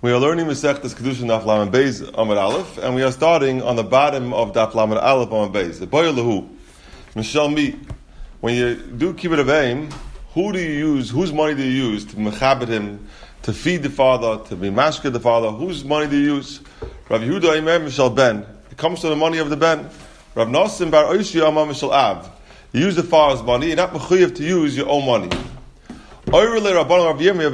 We are learning Masechtas Kedushin Daf Lamed Beis Amud Aleph, and we are starting on the bottom of Daf Lamed Aleph Amud Beis. The Boyer Lahu, Mishal Mi. When you do Kibbut Aveim, who do you use? Whose money do you use to mechabed him, to feed the father, to be mashked the father? Whose money do you use? Rav Yehuda Imer Mishal Ben. It comes to the money of the Ben. Rav Nasim Bar Oishi Amar Mishal Av. You use the father's money. You're not mechuyev to use your own money. The Rabbanon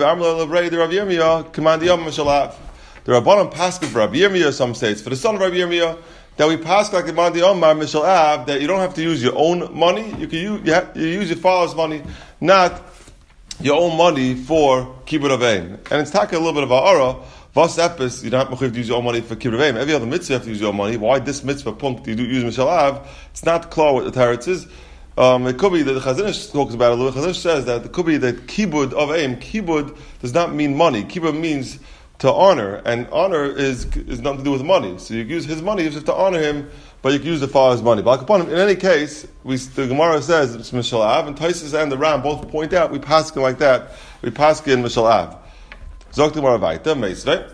pass for Rabbi Yirmiyah, some states, for the son of Rabbi Yirmiyah, that we pass like the Mandi Omar Mishal Av, that you don't have to use your own money. You use your father's money, not your own money for Kibbut Aveim. And it's talking a little bit of Ha'ara. Vas epis, you don't have to use your own money for Kibbut Aveim. Every other mitzvah you have to use your own money. Why this mitzvah punk do you use Mishal Av? It's not clear what the teretz is. It could be that the Chazanish talks about it a little bit. Chazanish says that it could be that Kibbud of Aim, Kibbud does not mean money. Kibbud means to honor, and honor is nothing to do with money. So you use his money just to honor him, but you can use the father's money. But upon him, in any case, the Gemara says it's Mishal Av, and Taisus and the Ram both point out we paskin like that. We paskin Mishal Av. Zok the Gemara Vaita Meisvei.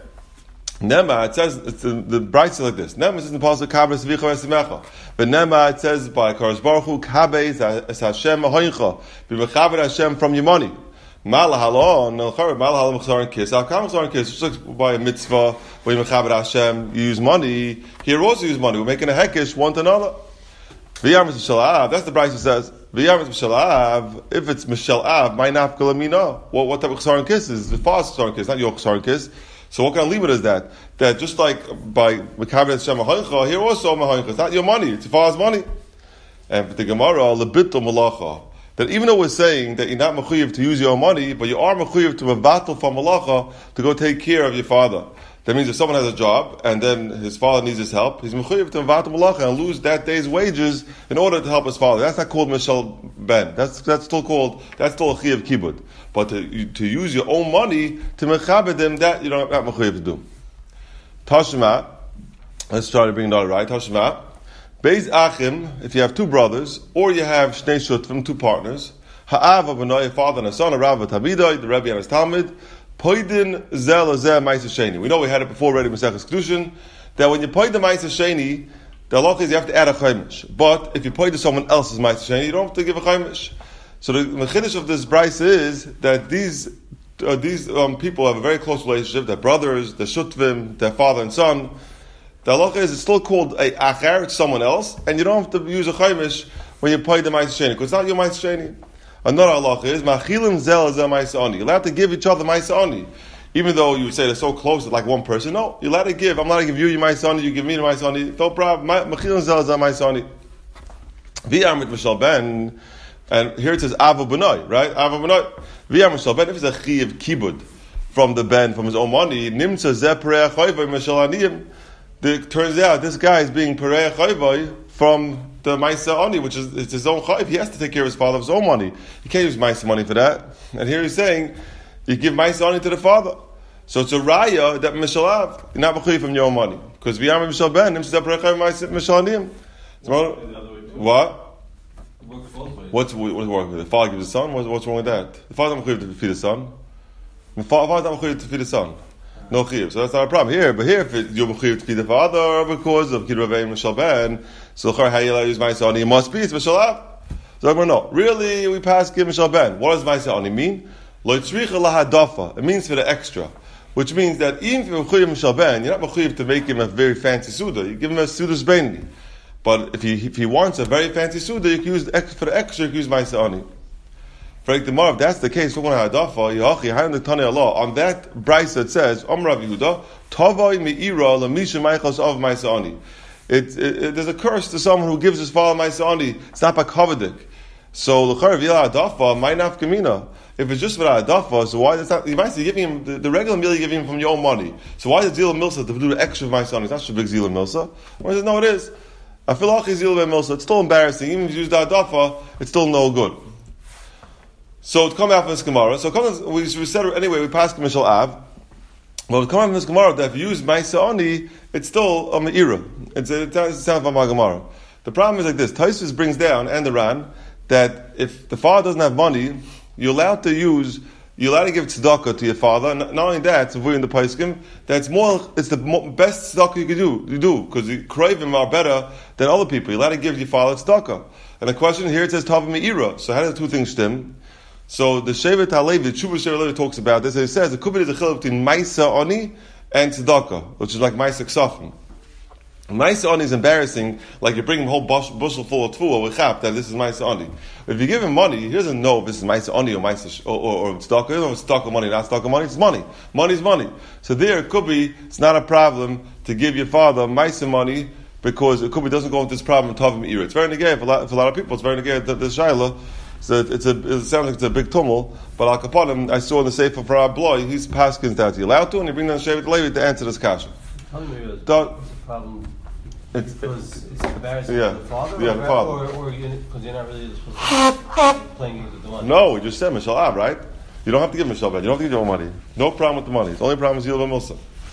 Nema, it says, the bright says like this. Nema says in the Pasuk, Kabes v'yicha v'esimecha. But Nema, it says by Kadosh Baruch Hu, Kabes es Hashem ahoincha. Be mechabed Hashem from your money. Malahalon, Malahalon mechzaron kis. Al-kam mechzaron kis, just like by a mitzvah, where you mechabed Hashem, you use money. Here also use money. We're making a hekesh one to another. V'yam is Mishal Av. That's the bright that says, V'yam is Mishal Av. If it's Mishal Av, my nafka lamina. What type of chzaron kis is? The father's chzaron kis, not your chzaron kis. So what kind of limit is that? That just like by Mekabel Hashem Mahoincha, here also Mahoincha. It's not your money, it's your father's money. And for the Gemara, Lebitul Malacha. That even though we're saying that you're not mechuyev to use your own money, but you are mechuyev to mevatel from Malacha to go take care of your father. That means if someone has a job and then his father needs his help, he's mechuyev to mevatel Malacha and lose that day's wages in order to help his father. That's not called Mishal Ben. That's still a Chiyav Kibbud. But to use your own money to mechabed them, that you don't have mechuyev to do. Tashma, let's try to bring it all right. Tashma, Beis Achim, if you have two brothers, or you have Shnei Shutvim, two partners, Ha'av Abunai, a father and a son, a Rav Tabidai, the Rebbe and his Talmud, Poidin Zel Zeh Ma'aseh Sheni. We know we had it before already in Maseches Kedushin, that when you poid the Ma'aseh Sheni, the halacha is you have to add a chaimish. But if you poid to someone else's Ma'aseh Sheni, you don't have to give a chaimish. So the mechiddush of this brayso is that these people have a very close relationship. They're brothers, they're shutvim, they're father and son. The halacha is it's still called a acher, it's someone else, and you don't have to use a chaimish when you pay the ma'aseh sheni, because it's not your ma'aseh sheni. Another halacha is machilim zel zel ma'aseh ani. You're allowed to give each other ma'aseh ani, even though you say they're so close, it's like one person. No, you're allowed to give. I'm allowed to give you your ma'aseh ani, you give me the ma'aseh ani. No problem. Machilim zel zel ma'aseh ani. V'yamrit mishal ben. And here it says Ava B'nai, right? Ava B'nai. V'yam Mishal Ben, if it's a Chiyav Kibbud from the Ben, from his own money, Nimtza Zeh Perei HaChoyvay Mishal Aniyim, it turns out this guy is being Perei HaChoyvay from the Ma'aseh Ani, which is it's his own Chayv. He has to take care of his father with his own money. He can't use Ma'aseh money for that. And here he's saying, you give Ma'aseh Ani to the father. So it's a raya that Mishal Av, you're not B'chuy from your own money. Because V'yam Mishal Ben, Nimtza Zeh Perei HaChoyvay Mishal Aniyim. What? What's wrong with it? The father gives the son? What's wrong with that? The father doesn't have to feed the son. The father doesn't have to feed the son. No chiv. So that's not a problem here. But here, if you're mechuyev to feed the father because of Kibbut Aveim Mishal Ben, so how you use Ma'aseh Ani? It must be it's Mishal Av. So no, really we pass give Mishal Ben. What does Ma'aseh Ani mean? Lo tzricha lahadafa. It means for the extra, which means that even if you're mechuyev Mishal Ben, you're not mechuyev to make him a very fancy suda. You give him a suda's benli. But if he wants a very fancy suda, you can use for the extra, you can use Ma'aseh Ani. For the Gemara, if that's the case, on that brayso it says, Rav Yehuda, Tavai me'ira l'misha meichos of Ma'aseh Ani. There's a curse to someone who gives his father Ma'aseh Ani. It's not by kavadik. So l'char v'yila hadafa, my nafkamina. If it's just for hadafa, so why is that? You might say giving him the regular meal you're giving him from your own money. So why is it zila milsa to do the extra of Ma'aseh Ani? It's not such a big zila milsa. Why says no, it is. It's still embarrassing. Even if you use the hadafa, it's still no good. So to come out from this Gemara, we said anyway, we passed Mishal Av. Well, to come out from this Gemara, that if you use Ma'aseh Ani, it's still a Me'ira. It sounds from my Gemara. The problem is like this. Taisus brings down, and the Ran, that if the father doesn't have money, you're allowed to use you're allowed to give tzedakah to your father. Not only that, it's avoiding the paiskim. It's the best tzedakah you can do because the craving are better than other people. You're allowed to give your father tzedakah. And the question here, it says Tava Me'ira. So how do the two things stem? So the Shevet HaLevi, the Tshuva Shevet HaLevi talks about this, and it says the kubit is a chiluk between Maisa Oni and tzedakah, which is like Maisa Ksafim. Maisa Ani is embarrassing, like you bring him a whole bushel full of tfuah with chap, that this is Maisa Ani. If you give him money, he doesn't know if this is Maisa Ani or Maisa or tzedakah. He doesn't know if it's tzedakah money, not tzedakah money. It's money. Money's money. So there, it could be, it's not a problem to give your father Maisa money, because it could be doesn't go into this problem of Tavim Ira. It's very negay for a lot of people. It's very negay the Shaila. So it sounds like it's a big tumult, but Al Kapanim, I saw in the Sefer for our boy, he's paskins that you're allowed to, and you bring down Shevet Levi to answer this kasha. Tavim Ira is a problem. Because it's embarrassing for the father, or because you're not really supposed to be playing with the money. No, we just said Mishal Ab, right? You don't have to give Mishal Ab. You don't have to give your own money. No problem with the money. The only problem is Yilva Milsa.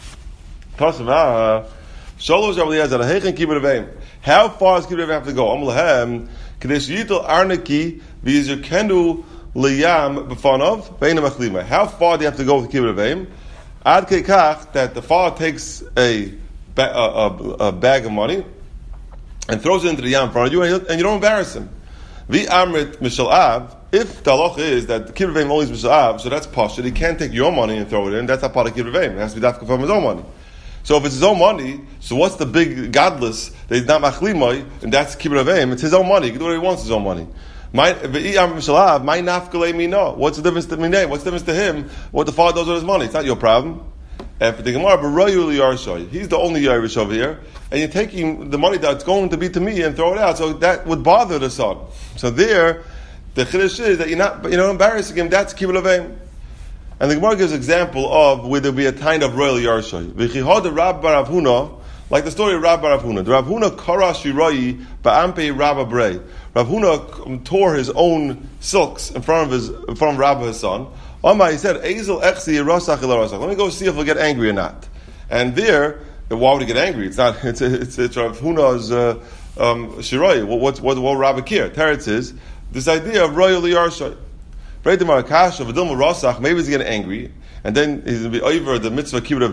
How far does Kibbutz have to go? Amlahem Kadesh Yitel Arnaki V'Yizukenu Liyam B'Fanov Ve'Ina Machlima. How far do you have to go with Kibbutz Ad Kekach that the father takes a bag of money and throws it into the yam in front of you, and you don't embarrass him. The amrit mishal av. If the halacha is that the kibbutz only is mishal av, so that's pashut. He can't take your money and throw it in. That's not part of kibbutz. It has to be dafka from his own money. So if it's his own money, so what's the big godless that he's not machlimoi, and that's kibbutz? It's his own money. He can do whatever he wants. His own money. What's the difference to me? What's the difference to him? What the father does with his money? It's not your problem. And for the Gemara, he's the only Yerush over here, and you're taking the money that's going to be to me and throw it out, so that would bother the son. So there, the Chiddush is that you're not embarrassing him, that's Kibbutz Avim. And the Gemara gives an example of where there be a kind of royal Yerush. V'chichod Rab Bar Avhuna, like the story of Rab Bar Avhuna. The Rav Huna kara shirayi ba'ampe Rabba Brei. Rav Huna tore his own silks in front of Rabba, his son. He said, let me go see if he'll get angry or not. And there, why would he get angry? It's not, it's Rav Huna's Shiroi. What Rabbi care? Teretz is this idea of royal Yarshay. Maybe he's getting angry, and then he's going to be over the mitzvah kibbutz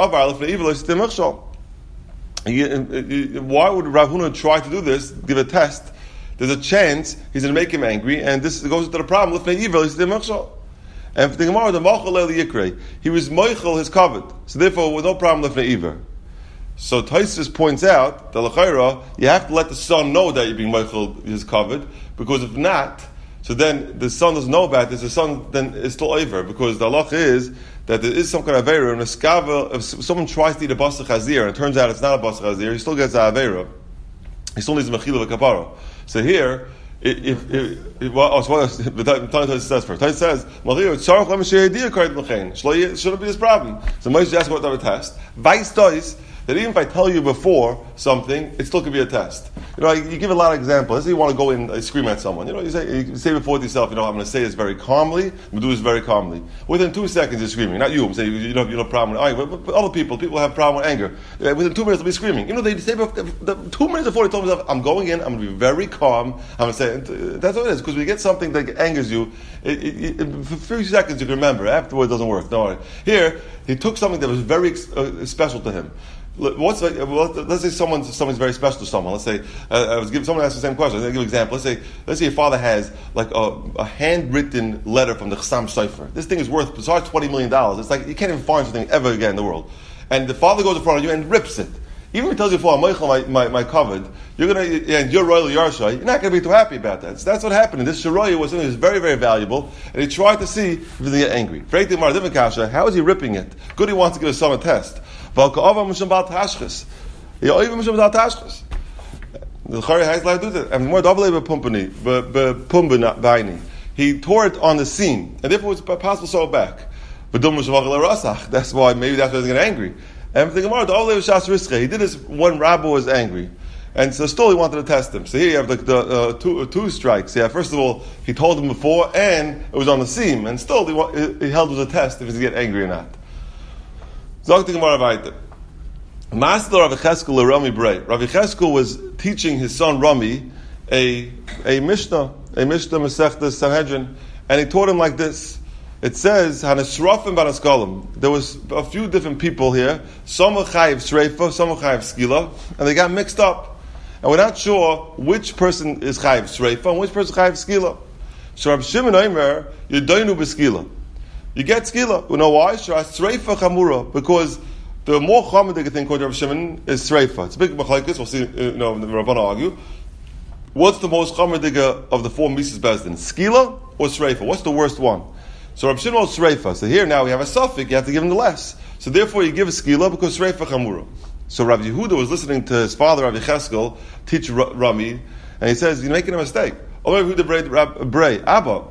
avim. Why would Rav Huna try to do this, give a test? There's a chance he's going to make him angry, and this goes into the problem. And for the Gemara, the Machal El Yikre, he was Moichel his covet. So therefore, with no problem lifnei Iver. So Taisus points out that l'chayra, you have to let the son know that you're being Moichel his covet, because if not, so then the son doesn't know about this. The son then is still over, because the halach is that there is some kind of avera and a skava. If someone tries to eat a basar chazir and it turns out it's not a basar chazir, he still gets a avera. He still needs a mechila v'kapara. So here. So the Tanya says first. Tanya says, shouldn't be this problem. So Moshe asked about the test. Vice does that even if I tell you before something, it still could be a test. You give a lot of examples. Let's say you want to go in and scream at someone. You say before to yourself, I'm going to say this very calmly. I'm going to do this very calmly. Within 2 seconds, you're screaming. Not you. I'm saying you don't have a problem with anger. But other people have a problem with anger. Within 2 minutes, they'll be screaming. They say before, 2 minutes before they told themselves, I'm going in. I'm going to be very calm. I'm going to say, that's what it is. Because when you get something that angers you, for a few seconds you can remember. Afterwards, it doesn't work. Don't worry. Here, he took something that was very special to him. Let's say someone's very special to someone. Let's say someone asked the same question. I'll give an example. Let's say your father has like a handwritten letter from the Chassam Sofer. This thing is worth besides $20 million. It's like you can't even find something ever again in the world. And the father goes in front of you and rips it. Even if he tells you, "For my covered," and you're royal Yarsha, you're not going to be too happy about that. So that's what happened. And this Shiroya was something that was very, very valuable, and he tried to see if he would get angry. How is he ripping it? Good, he wants to give his son a test. The Chari has like do that. And more he tore it on the seam, and therefore it was possible to sew it back. That's why maybe that's why he's getting angry. And the Gemara, he did this when Rabbi was angry, and so still he wanted to test him. So here you have the two strikes. Yeah, first of all, he told him before, and it was on the seam, and still he held it as a test if he's getting angry or not. Zog the Gemara weiter. Master Rav Cheskel Rami Brei. Rav Cheskel was teaching his son Rami a Mishnah Masechtas Sanhedrin, and he taught him like this. it says Hanashrafim Banaskalim. There was a few different people here. Some were chayiv shreifa, some were chayiv skila, and they got mixed up. And we're not sure which person is chayiv shreifa and which person is chayiv skila. So Rabbi Shimon Omer, you doinu b'skila. You get skila. You know why? Shreifa chamura, because the more chamadik thing called Rabbi Shimon is shreifa. It's a big machlekes. We'll see. The Rabbana argue. What's the most chamadik of the four Mises Bezdin? Skila or shreifa? What's the worst one? So Rabbi Shimon was shreifa. So here now we have a suffix. You have to give him the less. So therefore you give a skila because shreifa chamura. So Rabbi Yehuda was listening to his father Rabbi Cheskel teach Rami, and he says you're making a mistake. Oh, Rabbi Yehuda bray Abba.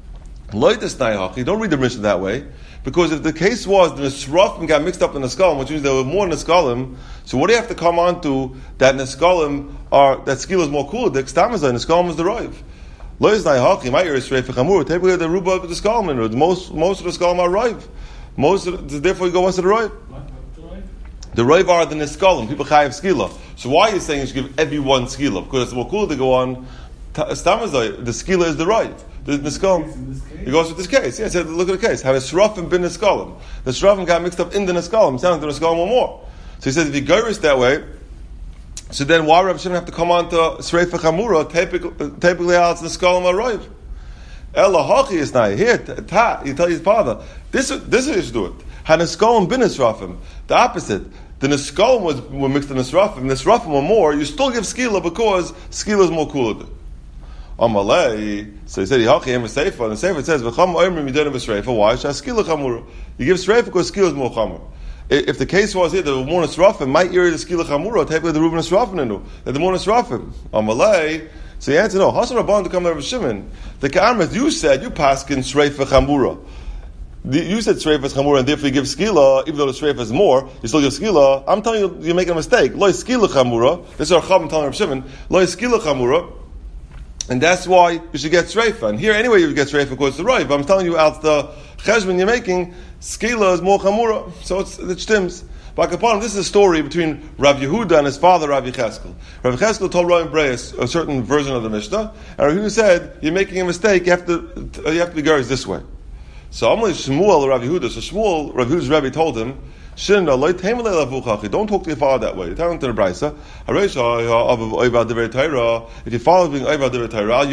You don't read the Mishnah that way, because if the case was the Nesrafim got mixed up in the Neskalim, which means there were more Neskalim, so what do you have to come on to that Neskalim that Skila is more cool? The Ekstamazai, Neskalim is the Roiv. Loiz my ear is straight for Chamur. Typically the Ruba of the Neskalim, most of the Neskalim are Roiv. Therefore you go once to the Roiv. The Roiv are the Neskalim, people chayiv Skila. So why are you saying you should give everyone Skila? Because it's more cool to go on Stamazai, the Skila is the Roiv. The Neskalim. He goes with this case. Yeah, said, look at the case. Have a Shrafim bin Neskalim. The Shrafim got mixed up in the Neskalim. Sounds like the Neskalim or more. So he says, if you go that way, so then why Rabbi Shimon have to come on to Sreifa Chamura, typically out the Neskalim are Roiv? Ella Hachi is now here. You tell his father, this is how you should do it. Had Neskalim bin Nesrafim. The opposite. The Neskalim were mixed in Nesrafim. Nesrafim were more. You still give Skila because Skila is more cooler. Amalei, so he said, "Yachim Seifa." And the Seifa says, "V'cham oimrim yidenu b'shreifa." Why? Shaskila chamura. You give shreifa because skila is more chamur. If the case was here, the more nesrafim might hear the skila chamura. Typically, the Reuben nesrafim into that the more nesrafim. Amalei. So he answered, "No, Hasan Rabban to come to Rabbi Shimon. The Ka'armeth, you said you paskin shreifa chamura. You said shreifa is chamura, and therefore you give skila, even though the shreifa is more, you still give skila. I'm telling you, you're making a mistake. Lo skila chamura. This is our Chacham telling Rabbi Shimon. Lo skila chamura." And that's why you should get Shreifa. And here, anyway, you get Shreifa because it's the Roiv. But I'm telling you, out the Cheshbon you're making, Skila is more Chamura. So it stims. But upon this is a story between Rav Yehuda and his father, Rav Cheskel. Rav Cheskel told Rav Breis a certain version of the Mishnah. And Rav Yehuda said, you're making a mistake, you have to be garish this way. So I'm like Shmuel, Rav Yehuda. So Shmuel, Rav Yehuda's Rebbe told him, don't talk to your father that way. You're telling him to the Brisa. If your father is being Oivad Divrei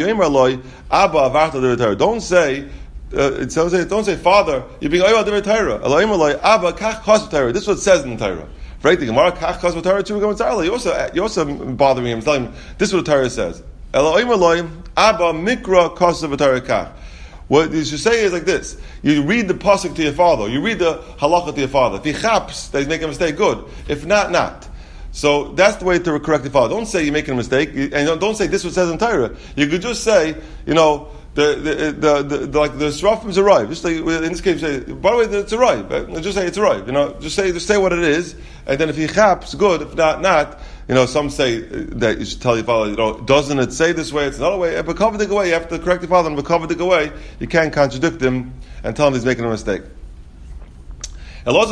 Torah, don't say, don't say, Father, you're being Oivad Divrei Torah. This is what it says in the Torah. Right? The Gemara Kach Chas Torah too. You're also bothering him, telling him this is what the Torah says. Abba Mikra Chas Torah Kach. What you should say is like this. You read the pasuk to your father. You read the halacha to your father. If he chaps that he's making a mistake, good. If not, not. So that's the way to correct your father. Don't say you're making a mistake, and don't say this is what it says in Torah. You could just say, the Srafim's arrive. Just like in this case, say, by the way, it's arrive. Just say it's arrive. Just say what it is, and then if he chaps, good. If not, not. Some say that you should tell your father, doesn't it say this way? It's not a way. If B'kavadik away, you have to correct your father, and B'kavadik away, you can't contradict him and tell him he's making a mistake. Let's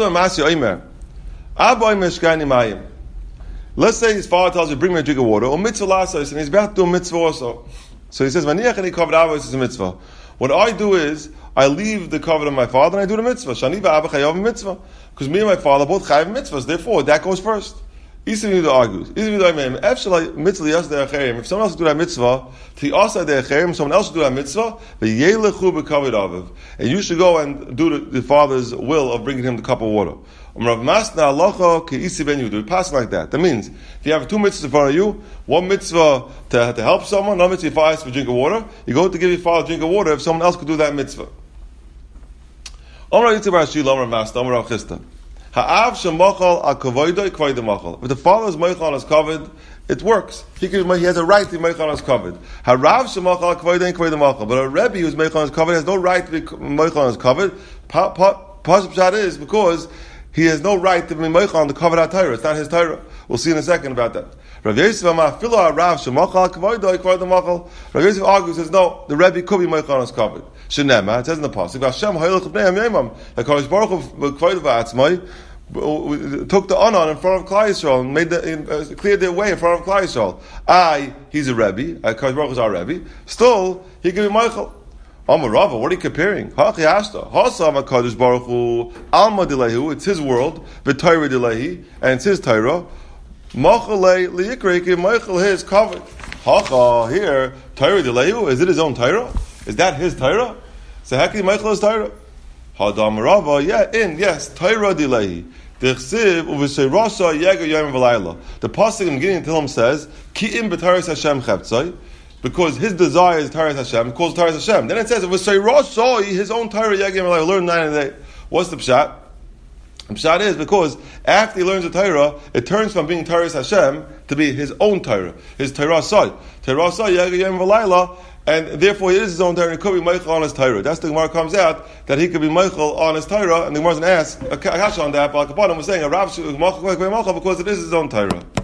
say his father tells you, bring me a drink of water, or mitzvah lassos, and he's about to do a mitzvah also. So he says, is a mitzvah. What I do is, I leave the covenant of my father and I do the mitzvah. Shani v'abba chayav mitzvah. Because me and my father both chayav mitzvahs, therefore that goes first. Isam Yehuda argues. If someone else do that mitzvah, someone else do that mitzvah, and you should go and do the father's will of bringing him the cup of water. We pass like that. That means if you have two mitzvahs in front of you, one mitzvah to help someone, another mitzvah if I ask for a drink of water, you go to give your father a drink of water if someone else could do that mitzvah. If the father's meichal is covered, it works. He has a right to be meichal is covered. But a Rebbe whose meichal is covered has no right to be meichal is covered. Pasuk is because he has no right to be meichal on the covered Torah. It's not his Torah. We'll see in a second about that. Rav Yosef argues, says no, the Rebbe could be meichal is covered. Shenema, it says in the pasuk, Hashem hoylech b'nei yomam. The Kodesh Baruch Hu k'void v'atzmai took the Anan in front of Klal Yisrael and made cleared their way in front of Klal Yisrael. He's a Rebbe. Kodesh Baruch Hu is our Rebbe. Still, he could be meichel. Rava, what are you comparing? Hachi Hashta. Hasam HaKadosh Baruch Hu, Alma Dilehu, it's his world, V'Torah Dilehi, and it's his Torah. Machalei Liyikreki, Michael his covered. Hacha, here, Torah Dilehu, is it his own Torah? Is that his Torah? So Heki Michael is Torah. Hadam Rava, yes, Torah Dilehi. The pasuk in the beginning of Tehillim says, "Ki'im b'taras Hashem cheptzai," because his desire is taras Hashem. Calls taras Hashem. Then it says, "V'seirasai," his own Torah yagim v'layla. Learn 9 a day. What's the pshat? The pshat is because after he learns the Torah, it turns from being taras Hashem to be his own Torah, his Torah sai. Torah sai yagim v'layla. And therefore, he is his own Torah, and he could be Michael on his Torah. That's the Gemara comes out, that he could be Michael on his Torah, and the Gemara doesn't ask a kasha on that, but Akapanim was saying, a Rav should be Michael because it is his own Torah.